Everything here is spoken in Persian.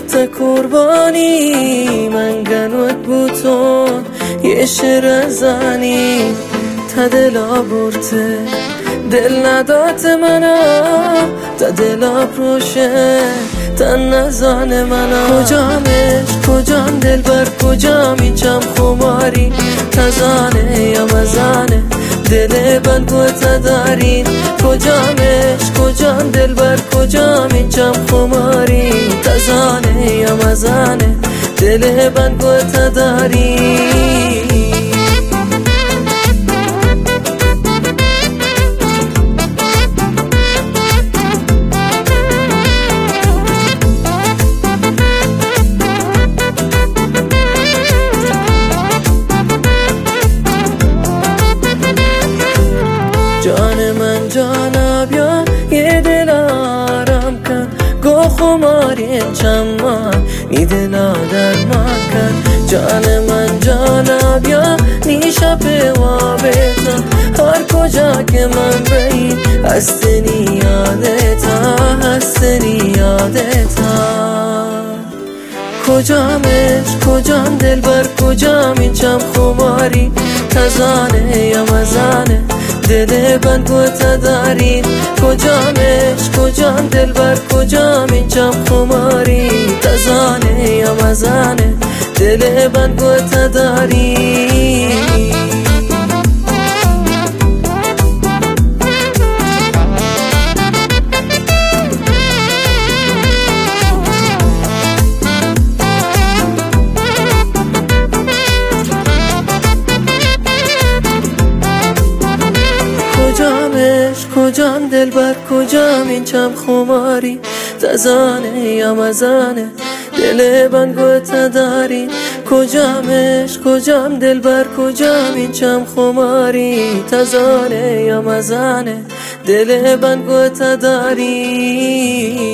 تا قربانی من گنوت بوتون یه شعر زنی تا دلا برته دل ندات منا تا دلا پروشه تا نزان منا کجامش کجام دل بر کجام اینجام خماری تزانه یا مزانه دل بند گوته دارین کجامش کجام دل بر کجام اینجام خماری تزانه یا مزانه دل بند گوته دارین جان من جانا بیا یه دل آرام کن گو خماری چمان نی دلا درمان کن جان من جانا بیا نیشا به وابتا هر کجا که من بین هستنی یادتا کجامش کجام دل بر کجام اینجام خماری تزانه یا مزانه دل بند گوته دارین کجامش کجام دل بر کجام اینجام خماری تزانه یا مزانه دل بند گوته دارین کجام دل بر کجام اینجام خماری تزانه یا مزانه دل بند گوته دارین کجامش کجام دل بر کجام اینجام خماری تزانه یا مزانه دل بند گوته دارین